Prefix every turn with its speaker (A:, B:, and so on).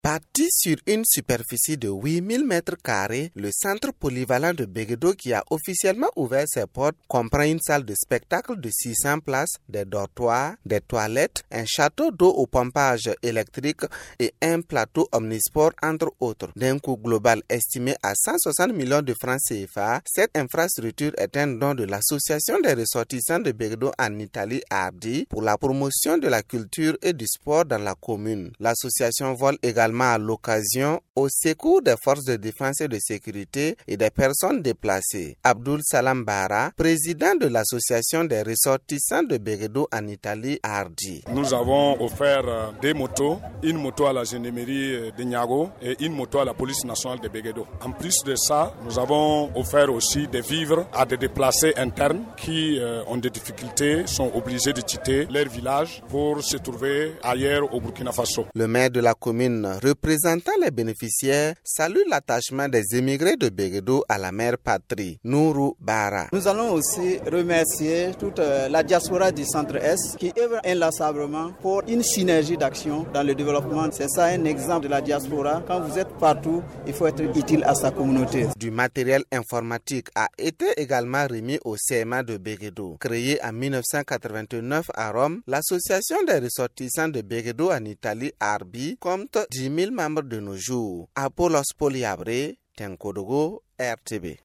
A: Bâti sur une superficie de 8000 mètres carrés, le centre polyvalent de Béguédo qui a officiellement ouvert ses portes comprend une salle de spectacle de 600 places, des dortoirs, des toilettes, un château d'eau au pompage électrique et un plateau omnisport entre autres. D'un coût global estimé à 160 millions de francs CFA, cette infrastructure est un don de l'association des ressortissants de Béguédo en Italie ARDI pour la promotion de la culture et du sport dans la commune. L'association vole également à l'occasion au secours des forces de défense et de sécurité et des personnes déplacées. Abdul Salam Bara, président de l'association des ressortissants de Béguédo en Italie, ARDI.
B: Nous avons offert des motos, une moto à la gendarmerie de Niago et une moto à la police nationale de Béguédo. En plus de ça, nous avons offert aussi des vivres à des déplacés internes qui ont des difficultés, sont obligés de quitter leur village pour se trouver ailleurs au Burkina Faso.
A: Le maire de la commune représentant les bénéficiaires salue l'attachement des émigrés de Béguédo à la mère patrie, Nourou Bara.
C: Nous allons aussi remercier toute la diaspora du Centre-Est qui œuvre inlassablement pour une synergie d'action dans le développement. C'est ça un exemple de la diaspora. Quand vous êtes partout, il faut être utile à sa communauté.
A: Du matériel informatique a été également remis au CMA de Béguédo. Créée en 1989 à Rome, l'association des ressortissants de Béguédo en Italie, ARBI, compte 10 000 membres de nos jours. Apollos Poliabré, Tenkodogo, RTB.